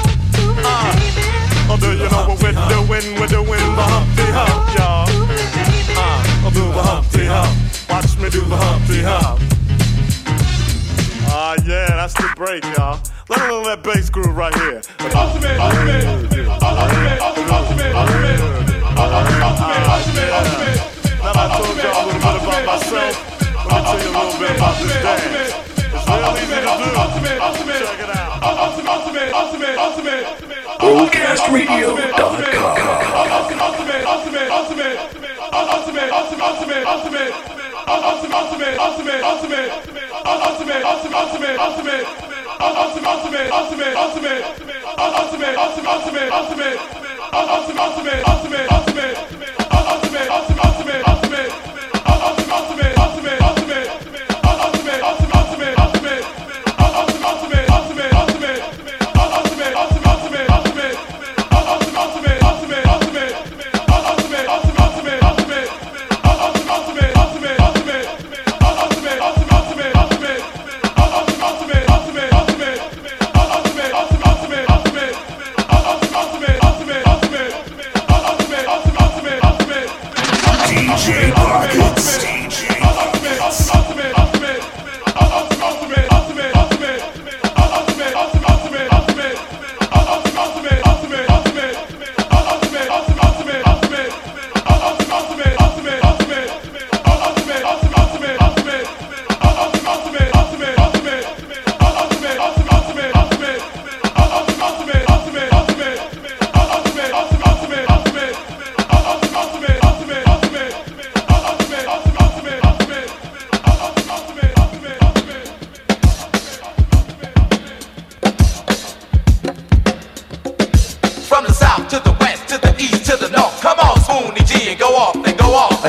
Oh, do you know what we're doing? We're doing the Humpty Hump, y'all. I'll do the Humpty Hump. Watch me do the Humpty Hump. Yeah, that's the break, y'all. Let me know that bass groove right here. Ultimate. Now that I told y'all a little bit about myself, let me tell you a little bit about this dance. It's real easy to do. Check it out.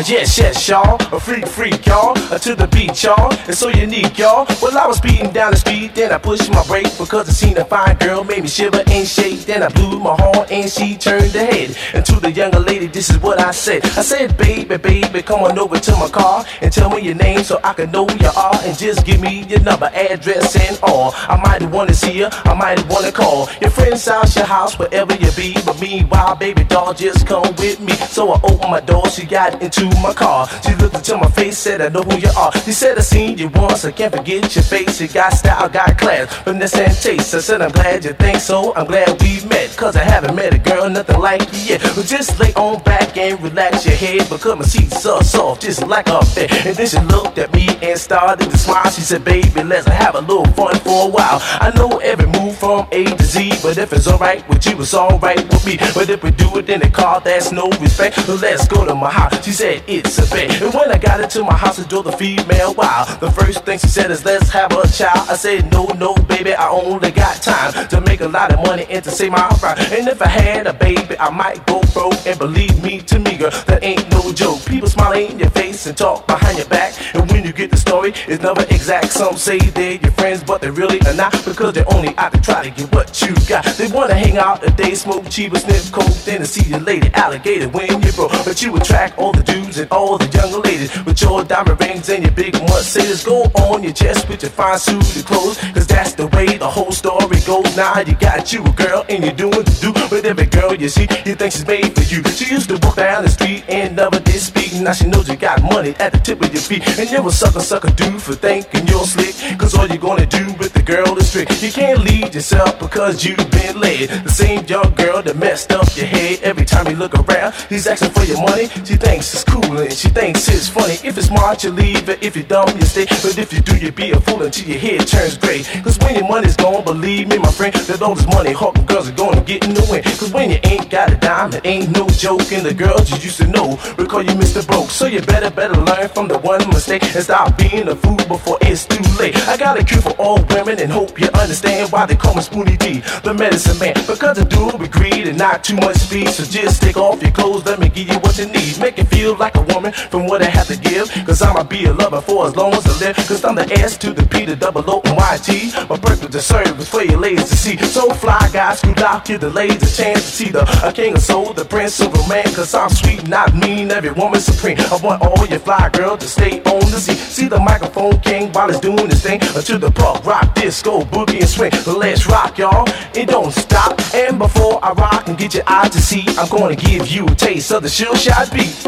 yes, y'all. A freak, y'all. To the beat, y'all. It's so unique, y'all. Well, I was speeding down the street, then I pushed my brake because I seen a fine girl, made me shiver and shake. Then I blew my horn and she turned her head. And to the younger lady, this is what I said. I said, baby, come on over to my car and tell me your name so I can know you are. And just give me your number, address, and all. I might wanna see you, I might wanna call your friend's house, your house, wherever you be. But meanwhile, baby doll, just come with me. So I opened my door, she got into my car. She looked into my face, said, I know who you are. She said, I seen you once, I can't forget your face. You got style, got class, finesse and taste. I said, I'm glad you think so, I'm glad we met. Cause I haven't met a girl, nothing like you yet. But just lay on back and relax your head, because my seat's so soft, just like a bed. And then she looked at me and started to smile. She said, baby, let's have a little fun for a while. I know every move from A to Z, but if it's alright with you, it's alright with me. But if we do it in the car, that's no respect. So let's go to my house. She said, it's a bet. And when I got into my house, I drove the female wild. The first thing she said is, let's have a child. I said, no, baby, I only got time to make a lot of money and to save my pride. And if I had a baby, I might go broke. And believe me, to me, girl, that ain't no joke. People smile in your face and talk behind your back. And when you get the story, it's never exact. Some say they're your friends, but they really are not, because they're only out to try to get what you got. They wanna hang out a day, smoke cheap or sniff coke, then to see your lady alligator when you broke. But you attract all the dudes and all the younger ladies with your diamond rings and your big Mercedes. Go on your chest with your fine suited clothes, cause that's the way the whole story goes. Now you got you a girl and you're doing the do. But every girl you see, you think she's made for you. She used to walk down the street and never did speak. Now she knows you got money at the tip of your feet. And you're a sucker dude for thinking you're slick, cause all you're gonna do with the girl is trick. You can't lead yourself because you've been led. The same young girl that messed up your head. Every time you look around, he's asking for your money. She thinks it's cool and she thinks it's funny. If it's smart, you leave it. If you're dumb, you stay. But if you do, you be a fool until your head turns gray. Cause when your money's gone, believe me, my friend, that all this money hawking girls are gonna get in the wind. Cause when you ain't got a dime, it ain't no joke. And the girls you used to know will call you Mr. Broke. So you better learn from the one mistake and stop being a fool before it's too late. I got a cure for all women and hope you understand why they call me Spoonie D, the medicine man. Because I do it with greed and not too much speed. So just take off your clothes, let me give you what you need. Make it feel like a woman from what I have to give. Cause I'ma be a lover for as long as I live. Cause I'm the S to the P, the double O and YT. My purpose to serve is for your ladies to see. So fly guys who lock, give the ladies a chance to see the king of soul, the prince of romance. Cause I'm sweet, not mean, every woman supreme. I want all your fly girls to stay on the seat. See the microphone king while it's doing his thing. To the punk, rock, disco, boogie and swing. Let's rock, y'all, it don't stop. And before I rock and get your eyes to see, I'm gonna give you a taste of the Sure Shot beat.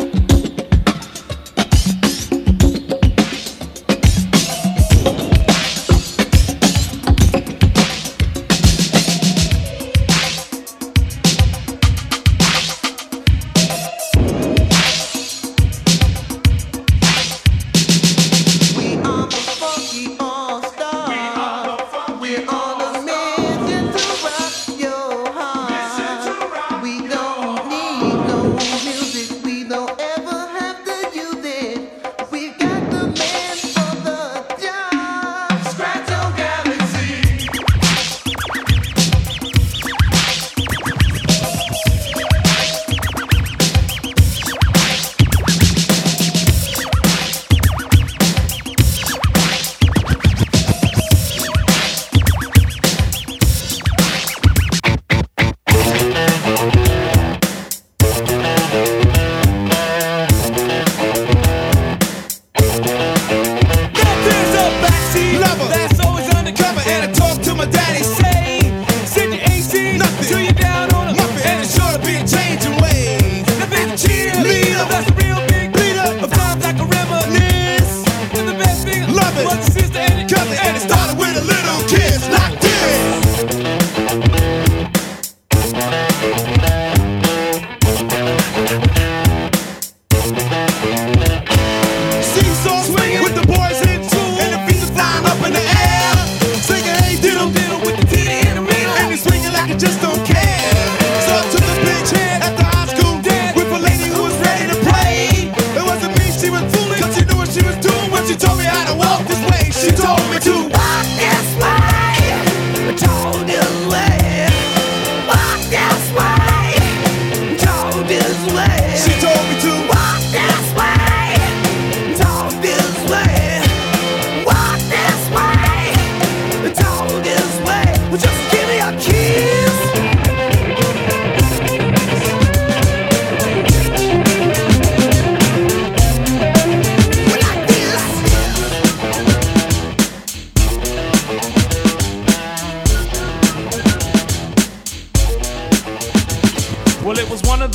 She told me to walk this way.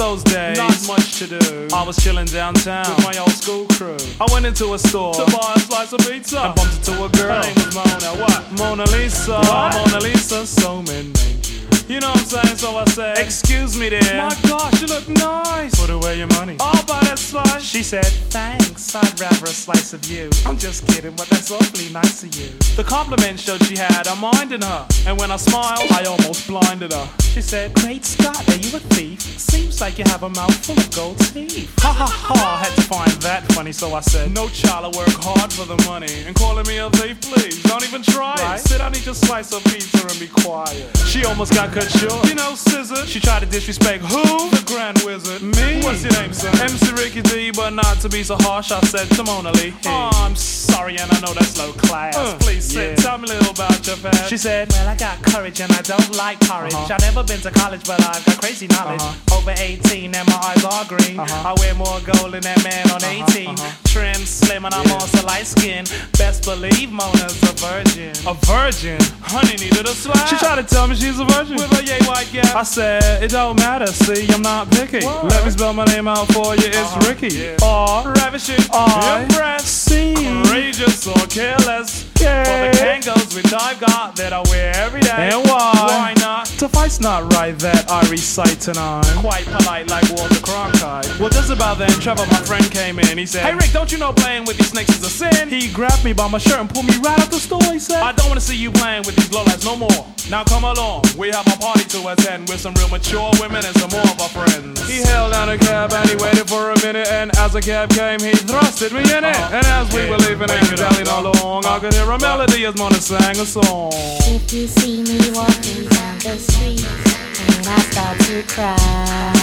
those days, not much to do. I was chilling downtown with my old school crew. I went into a store to buy a slice of pizza and bumped into a girl. Her name was Mona. What? Mona Lisa. What? Mona Lisa. So many names. You know what I'm saying? So I said, excuse me there. My gosh, you look nice. Put away your money. I'll buy that slice. She said, thanks, I'd rather a slice of you. I'm just kidding, but that's awfully nice of you. The compliment showed she had a mind in her. And when I smiled, I almost blinded her. She said, great Scott, are you a thief? Seems like you have a mouth full of gold teeth. Ha ha ha, I had to find that funny. So I said, no child, I work hard for the money. And calling me a thief, please, don't even try it. Sit down, eat your slice of pizza and be quiet. She almost got cut short. You know, scissor. She tried to disrespect who? The Grand Wizard. Me? What's your name, son? MC Ricky D, but not to be so harsh, I said to Mona Lee. Hey. Oh, I'm sorry, and I know that's low class. Please sit. Tell me a little about your past. She said, well, I got courage and I don't like courage. I've never been to college, but I've got crazy knowledge. Over 18 and my eyes are green. I wear more gold than that man on 18. Trim, slim, and I'm also light skinned. Best believe Mona's a virgin. A virgin? Honey needed a slap. She tried to tell me she's a virgin with a yay white gap. I said, it don't matter, see, I'm not picky. What? Let me spell my name out for you, it's Ricky. R, ravishing, impressive, courageous or careless. Yeah. For the Kangos which I've got that I wear every day. And why? Why not? Suffice not right that I recite tonight. Quite polite like Walter Cronkite. Well, just about then, Trevor, my friend, came in. He said, hey Rick, don't you know playing with these snakes is a sin? He grabbed me by my shirt and pulled me right out the store. He said, I don't want to see you playing with these lowlights no more. Now come along, we have a party to attend with some real mature women and some more of our friends. He held down a cab and he waited for a minute, and as the cab came, he thrusted me in it. And as we were leaving and dallying along, I could hear a melody as Mona sang a song. If you see me walking down the street and I start to cry,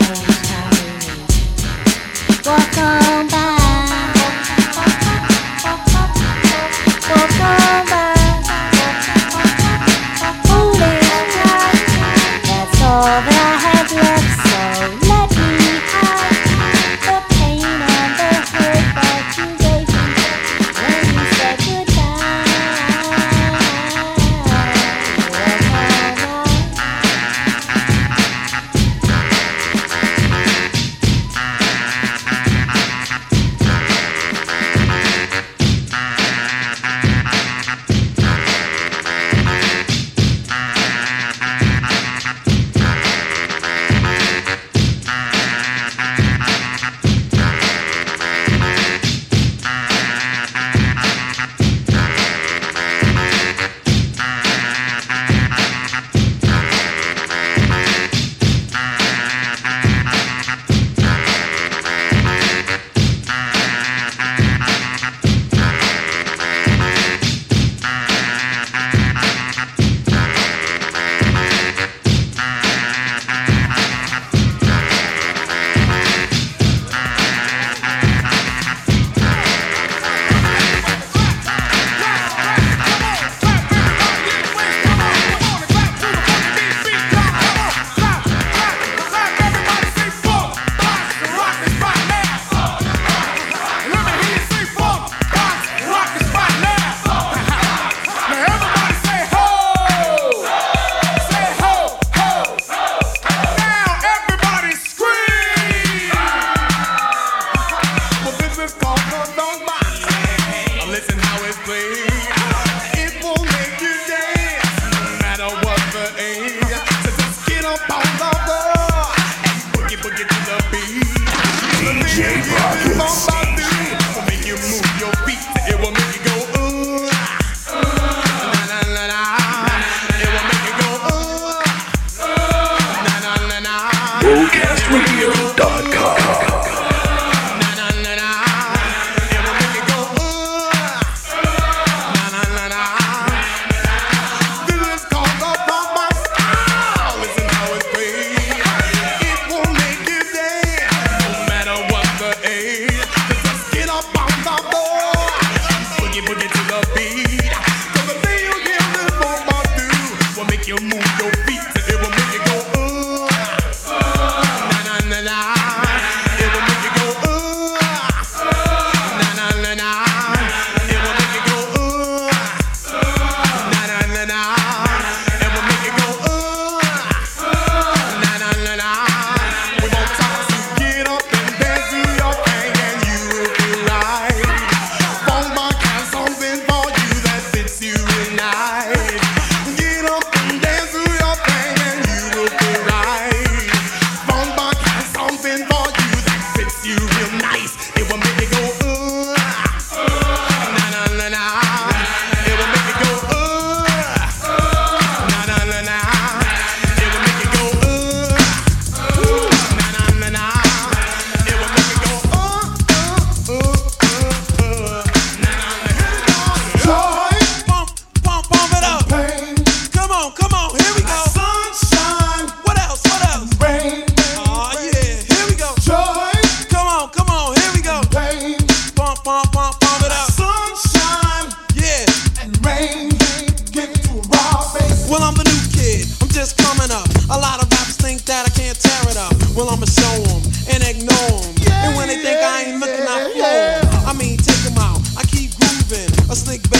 walk on by, walk on by. All that I had left, so let me hide the pain and the hurt that you gave me when you said goodbye.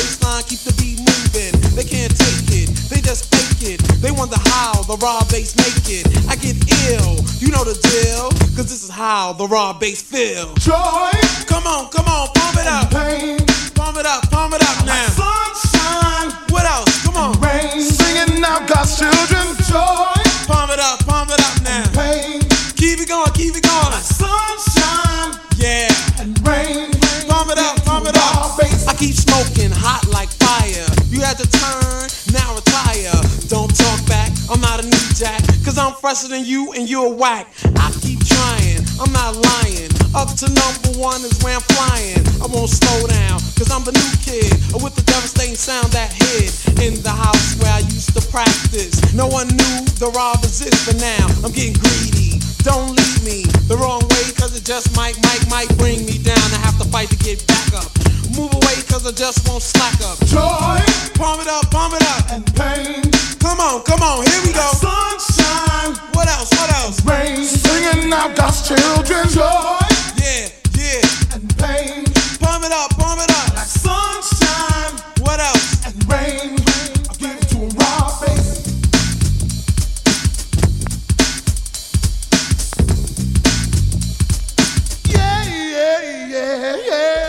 baseline, keep the beat moving. They can't take it, they just fake it. They wonder how the raw bass make it. I get ill, you know the deal, cause this is how the raw bass feel. Joy, come on, pump it up. Pain, pump it up now. Sunshine, what else? Come on. Rain, singing now God's children. Joy, pump it up now. Pain, keep it going. Sunshine, yeah, and rain. Pump it up. I keep smoking hot like fire. You had to turn, now retire. Don't talk back, I'm not a new jack, cause I'm fresher than you and you're whack. I keep trying, I'm not lying. Up to #1 is where I'm flying. I won't slow down, cause I'm the new kid with the devastating sound that hid in the house where I used to practice. No one knew the raw resist, but now I'm getting greedy. Don't lead me the wrong way, cause it just might bring me down. I have to fight to get back up. Move away, cause I just won't slack up. Joy, pump it up. And pain, come on, here we go. Sunshine, what else? Rain, singing out God's children. Joy, yeah, and pain, pump it up. Like sunshine, what else? And rain, I'll give it to a raw bass. Yeah.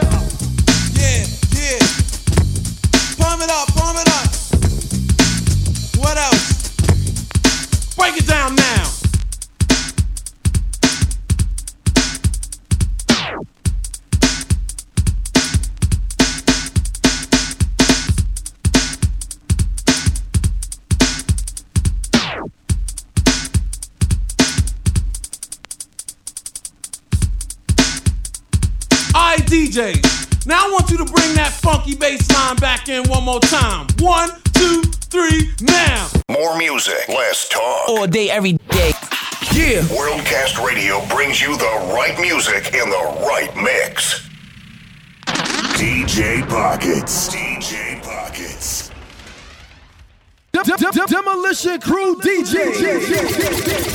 Pump it up. What else? Break it down now. Alright, DJs. Now I want you to bring that funky bass line back in one more time. 1, 2, 3, now. More music, less talk. All day, every day. Yeah. Worldcast Radio brings you the right music in the right mix. DJ Pockets. Demolition Crew DJ.